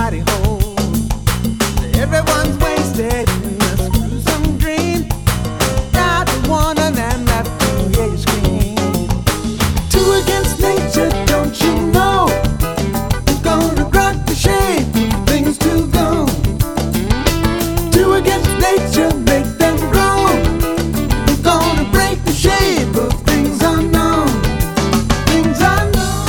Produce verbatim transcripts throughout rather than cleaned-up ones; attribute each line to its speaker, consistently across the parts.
Speaker 1: hidey hole. Everyone's wasted in this gruesome dream. Got the one and then left to hear you scream. Two against nature, don't you know? Who's gonna grunt the shame for things to go? Two against nature, make them grow. Who's gonna break the shape of things unknown? Things unknown.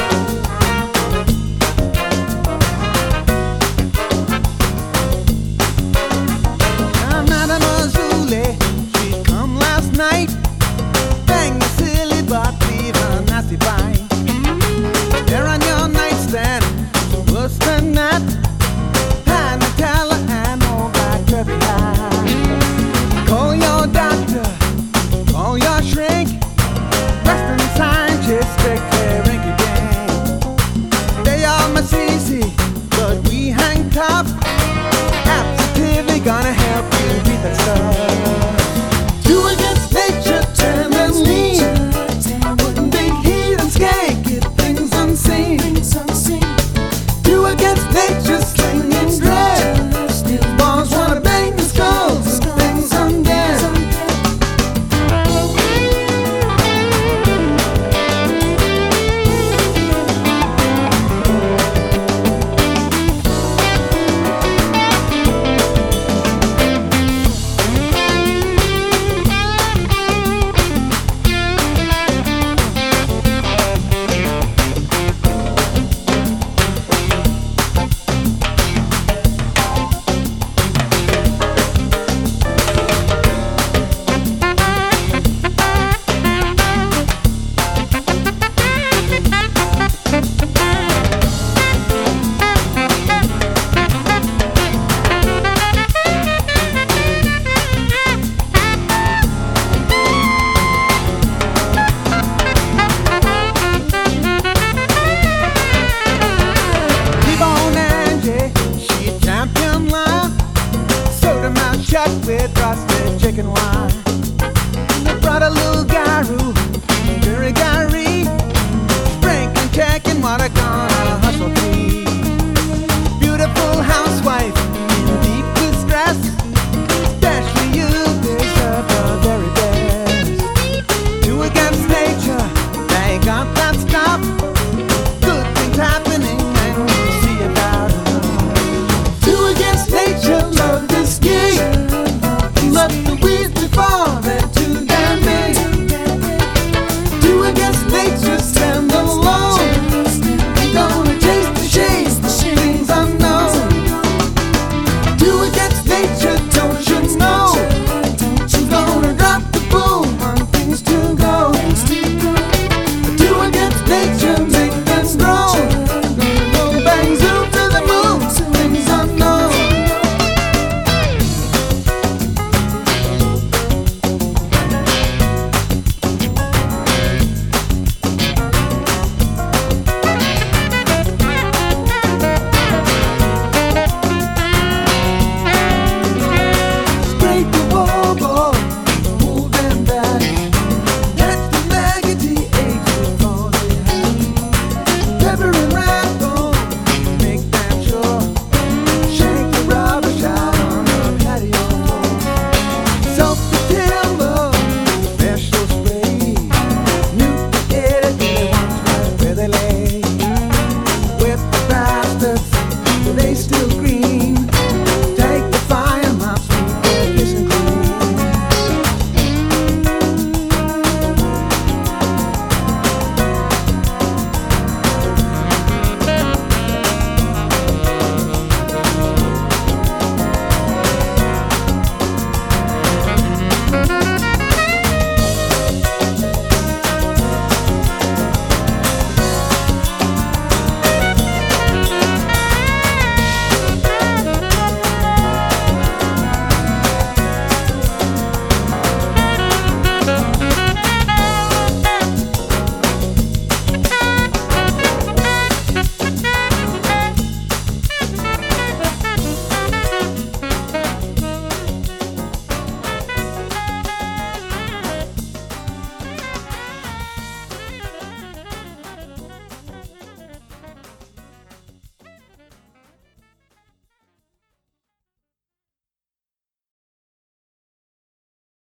Speaker 1: I'm Madame Azuli, she come last night. Bang the silly but leave a nasty bite. There on your nightstand, worse than that. Hand the teller and all black curvy eye. Call your doctor, call your shrink. Western scientists, strictly rinky dink. They are much easy, but we hang tough. Absolutely gonna help you beat that stuff. Two against nature, ten and lean. Wouldn't be heat and skank if things unseen. Two against nature, slinging dread. Bombs wanna bang the skulls of things undead. Chuck with frosted chicken wine. They brought a little garu, very gary. Sprinkling, checking what I gonna hustle free. Beautiful housewife in deep distress. Especially you deserve the very best. Two against nature, they got that stuff. Good things happening and we'll see about it. Two against nature, love this gig. Let the weeds before they're too damn big. Two against nature, stand alone. Ain't gonna chase the shades, the things unknown. Two against nature, don't you know? She's gonna drop the boom on things to go. Two against nature, make them grow. Gonna go bang zoom to the moon, things unknown. They still green.